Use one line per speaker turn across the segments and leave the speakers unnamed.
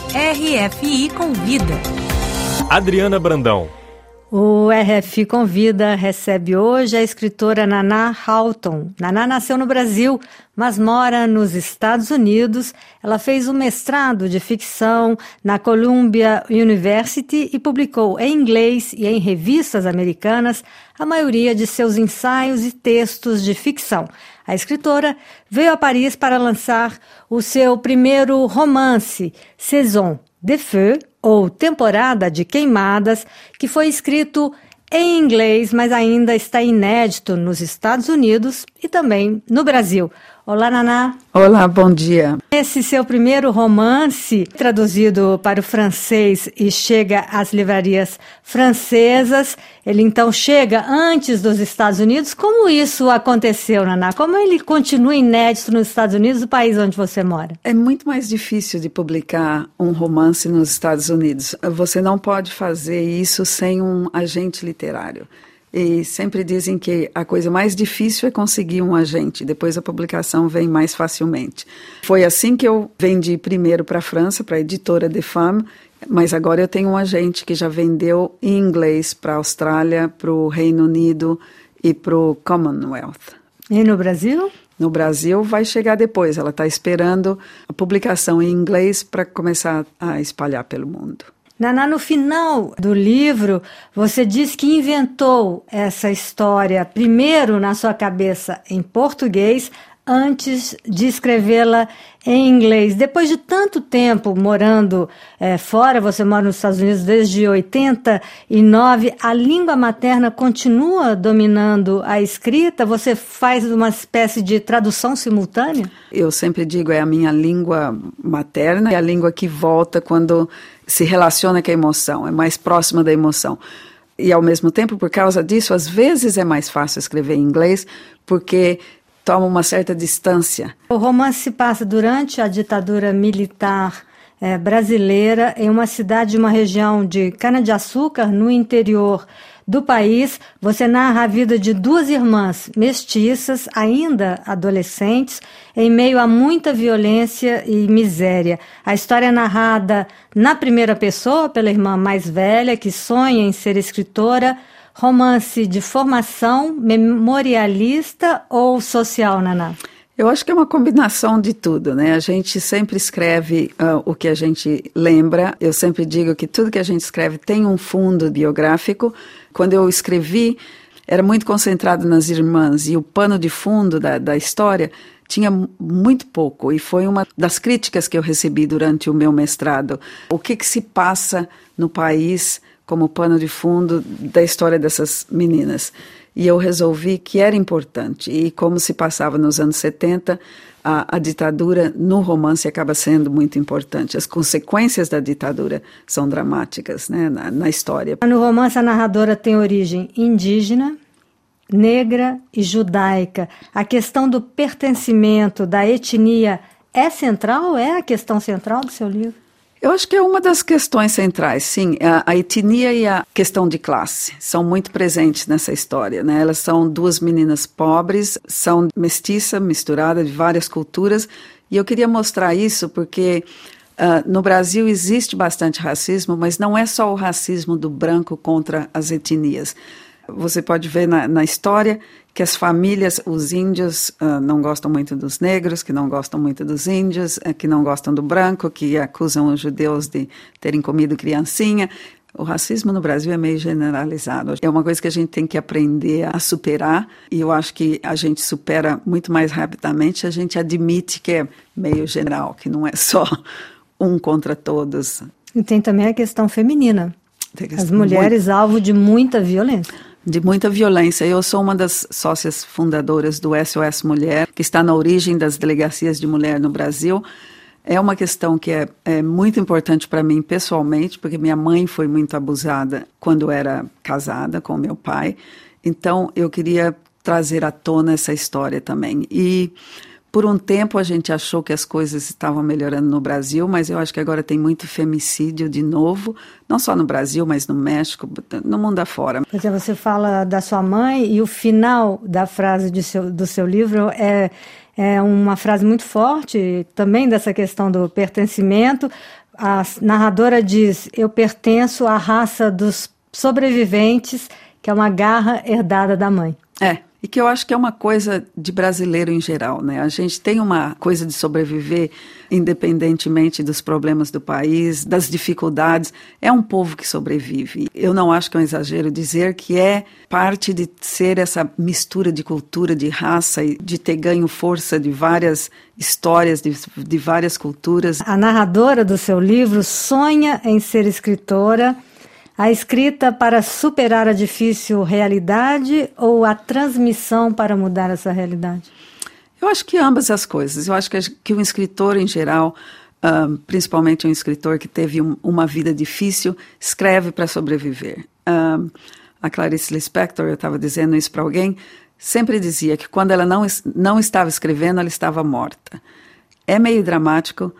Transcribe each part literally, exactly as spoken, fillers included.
R F I Convida.
Adriana Brandão.
O R F I Convida recebe hoje a escritora Naná Houghton. Naná nasceu no Brasil, mas mora nos Estados Unidos. Ela fez um mestrado de ficção na Columbia University e publicou em inglês e em revistas americanas a maioria de seus ensaios e textos de ficção. A escritora veio a Paris para lançar o seu primeiro romance, Saison de Feu, ou Temporada de Queimadas, que foi escrito em inglês, mas ainda está inédito nos Estados Unidos e também no Brasil. Olá, Naná.
Olá, bom dia.
Esse seu primeiro romance, traduzido para o francês e chega às livrarias francesas, ele então chega antes dos Estados Unidos. Como isso aconteceu, Naná? Como ele continua inédito nos Estados Unidos, o país onde você mora?
É muito mais difícil de publicar um romance nos Estados Unidos. Você não pode fazer isso sem um agente literário. E sempre dizem que a coisa mais difícil é conseguir um agente, depois a publicação vem mais facilmente. Foi assim que eu vendi primeiro para a França, para a editora Des Femmes, mas agora eu tenho um agente que já vendeu em inglês para a Austrália, para o Reino Unido e para o Commonwealth.
E no Brasil?
No Brasil vai chegar depois, ela está esperando a publicação em inglês para começar a espalhar pelo mundo.
Naná, no final do livro, você diz que inventou essa história primeiro na sua cabeça em português, antes de escrevê-la em inglês. Depois de tanto tempo morando é, fora, você mora nos Estados Unidos desde oitenta e nove, a língua materna continua dominando a escrita? Você faz uma espécie de tradução simultânea?
Eu sempre digo, é a minha língua materna, é a língua que volta quando se relaciona com a emoção, é mais próxima da emoção. E, ao mesmo tempo, por causa disso, às vezes é mais fácil escrever em inglês, porque toma uma certa distância.
O romance se passa durante a ditadura militar é, brasileira, em uma cidade, uma região de cana-de-açúcar, no interior do país. Você narra a vida de duas irmãs mestiças, ainda adolescentes, em meio a muita violência e miséria. A história é narrada na primeira pessoa pela irmã mais velha, que sonha em ser escritora. Romance de formação, memorialista ou social, Naná?
Eu acho que é uma combinação de tudo, né? A gente sempre escreve uh, o que a gente lembra. Eu sempre digo que tudo que a gente escreve tem um fundo biográfico. Quando eu escrevi, era muito concentrado nas irmãs e o pano de fundo da, da história tinha muito pouco. E foi uma das críticas que eu recebi durante o meu mestrado. O que que se passa no país como pano de fundo da história dessas meninas. E eu resolvi que era importante. E como se passava nos anos setenta, a, a ditadura no romance acaba sendo muito importante. As consequências da ditadura são dramáticas, né, na, na história.
No romance, a narradora tem origem indígena, negra e judaica. A questão do pertencimento, da etnia, é central? É a questão central do seu livro?
Eu acho que é uma das questões centrais, sim. A, a etnia e a questão de classe são muito presentes nessa história, né? Elas são duas meninas pobres, são mestiça, misturada de várias culturas, e eu queria mostrar isso porque uh, no Brasil existe bastante racismo, mas não é só o racismo do branco contra as etnias. Você pode ver na, na história que as famílias, os índios uh, não gostam muito dos negros, que não gostam muito dos índios, uh, que não gostam do branco, que acusam os judeus de terem comido criancinha. O racismo no Brasil é meio generalizado. É uma coisa que a gente tem que aprender a superar, e eu acho que a gente supera muito mais rapidamente, a gente admite que é meio geral, que não é só um contra todos.
E tem também a questão feminina. As mulheres muito... alvo de muita violência.
De muita violência. Eu sou uma das sócias fundadoras do S O S Mulher, que está na origem das delegacias de mulher no Brasil. É uma questão que é, é muito importante para mim pessoalmente, porque minha mãe foi muito abusada quando era casada com meu pai. Então, eu queria trazer à tona essa história também. E por um tempo a gente achou que as coisas estavam melhorando no Brasil, mas eu acho que agora tem muito femicídio de novo, não só no Brasil, mas no México, no mundo afora.
Pois é, você fala da sua mãe e o final da frase de seu, do seu livro é, é uma frase muito forte, também dessa questão do pertencimento. a narradora diz: eu pertenço à raça dos sobreviventes, que é uma garra herdada da mãe.
É, e que eu acho que é uma coisa de brasileiro em geral, né? A gente tem uma coisa de sobreviver independentemente dos problemas do país, das dificuldades. É um povo que sobrevive. Eu não acho que é um exagero dizer que é parte de ser essa mistura de cultura, de raça e de ter ganho força de várias histórias, de, de várias culturas.
A narradora do seu livro sonha em ser escritora. A escrita para superar a difícil realidade ou a transmissão para mudar essa realidade?
Eu acho que ambas as coisas. Eu acho que, que um escritor em geral, um, principalmente um escritor que teve um, uma vida difícil, escreve para sobreviver. Um, a Clarice Lispector, eu estava dizendo isso para alguém, sempre dizia que quando ela não, não estava escrevendo, ela estava morta. É meio dramático,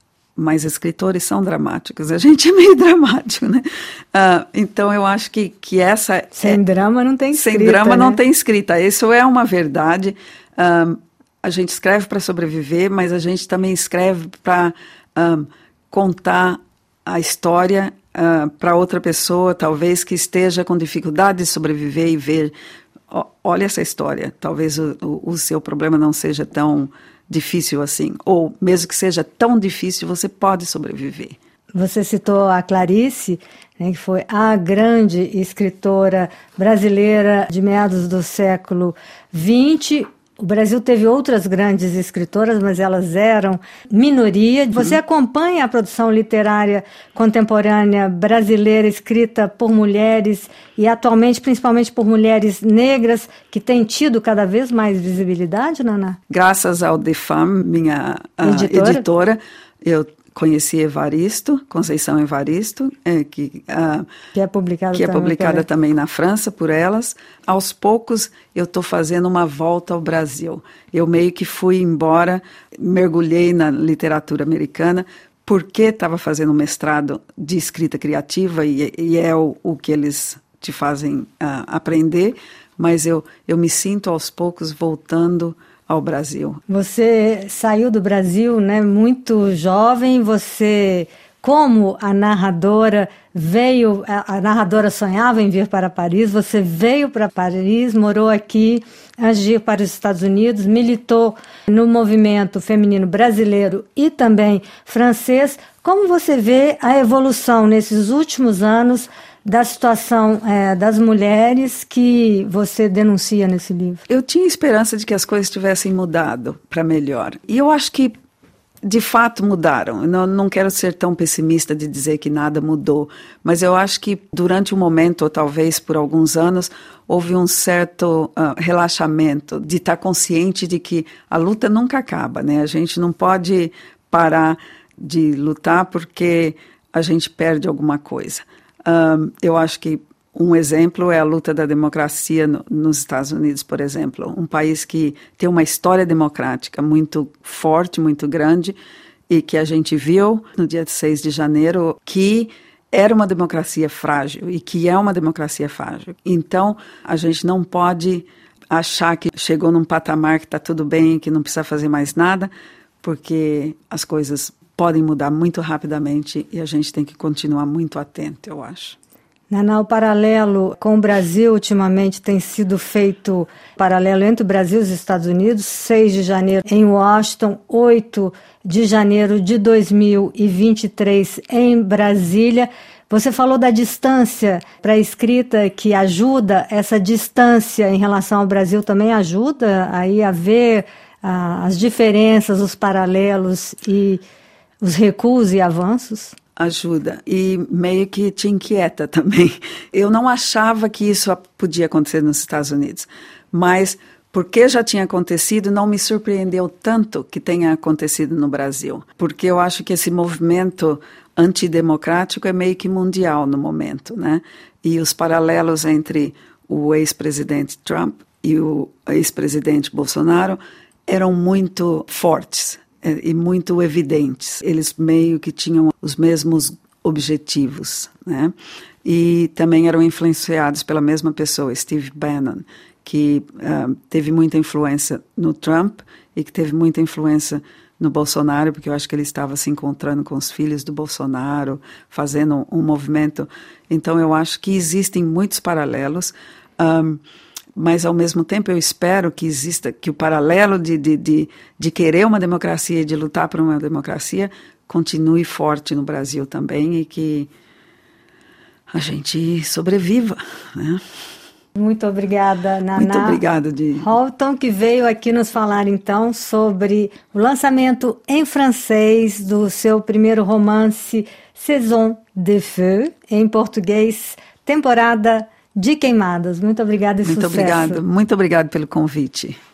mas escritores são dramáticos. A gente é meio dramático, né? Uh, então, eu acho que, que essa...
Sem
é,
drama não tem escrita,
Sem drama
né?
não tem escrita. Isso é uma verdade. Um, a gente escreve para sobreviver, mas a gente também escreve para um, contar a história uh, para outra pessoa, talvez que esteja com dificuldade de sobreviver e ver, ó, olha essa história, talvez o, o, o seu problema não seja tão difícil assim, ou mesmo que seja tão difícil, você pode sobreviver.
Você citou a Clarice, né, que foi a grande escritora brasileira de meados do século vinte. O Brasil teve outras grandes escritoras, mas elas eram minoria. Você uhum. acompanha a produção literária contemporânea brasileira escrita por mulheres e atualmente principalmente por mulheres negras que têm tido cada vez mais visibilidade, Naná?
Graças ao DEFAM, minha uh, editora. editora, eu conheci Evaristo, Conceição Evaristo, é, que, uh,
que é publicada,
que é
também,
publicada também na França por elas. Aos poucos eu estou fazendo uma volta ao Brasil. Eu meio que fui embora, mergulhei na literatura americana, porque estava fazendo um mestrado de escrita criativa e, e é o, o que eles te fazem uh, aprender, mas eu, eu me sinto aos poucos voltando ao Brasil.
Você saiu do Brasil, né, muito jovem, você, como a narradora, veio, a, a narradora sonhava em vir para Paris, você veio para Paris, morou aqui, antes de ir para os Estados Unidos, militou no movimento feminino brasileiro e também francês. Como você vê a evolução nesses últimos anos da situação é, das mulheres que você denuncia nesse livro?
Eu tinha esperança de que as coisas tivessem mudado para melhor. E eu acho que, de fato, mudaram. Eu não, não quero ser tão pessimista de dizer que nada mudou, mas eu acho que durante um momento, ou talvez por alguns anos, houve um certo uh, relaxamento de estar consciente de que a luta nunca acaba, né? A gente não pode parar de lutar porque a gente perde alguma coisa. Um, eu acho que um exemplo é a luta da democracia no, nos Estados Unidos, por exemplo. Um país que tem uma história democrática muito forte, muito grande, e que a gente viu no dia seis de janeiro que era uma democracia frágil e que é uma democracia frágil. Então, a gente não pode achar que chegou num patamar que está tudo bem, que não precisa fazer mais nada, porque as coisas podem mudar muito rapidamente e a gente tem que continuar muito atento, eu acho.
Naná, o paralelo com o Brasil ultimamente tem sido feito paralelo entre o Brasil e os Estados Unidos, seis de janeiro em Washington, oito de janeiro de dois mil e vinte e três em Brasília. Você falou da distância para a escrita que ajuda, essa distância em relação ao Brasil também ajuda aí a ver ah, as diferenças, os paralelos e os recuos e avanços?
Ajuda. E meio que te inquieta também. Eu não achava que isso podia acontecer nos Estados Unidos, mas porque já tinha acontecido, não me surpreendeu tanto que tenha acontecido no Brasil. Porque eu acho que esse movimento antidemocrático é meio que mundial no momento, né? E os paralelos entre o ex-presidente Trump e o ex-presidente Bolsonaro eram muito fortes e muito evidentes. Eles meio que tinham os mesmos objetivos, né? E também eram influenciados pela mesma pessoa, Steve Bannon, que uh, teve muita influência no Trump e que teve muita influência no Bolsonaro, porque eu acho que ele estava se encontrando com os filhos do Bolsonaro, fazendo um, um movimento. Então, eu acho que existem muitos paralelos, um, mas, ao mesmo tempo, eu espero que exista, que o paralelo de, de, de, de querer uma democracia e de lutar por uma democracia continue forte no Brasil também e que a gente sobreviva, né?
Muito obrigada, Naná.
Muito obrigada, de...
Halton, que veio aqui nos falar, então, sobre o lançamento em francês do seu primeiro romance, Saison de Feu, em português, Temporada de Queimadas. Muito obrigada e
Muito
sucesso.
obrigada, muito obrigada pelo convite.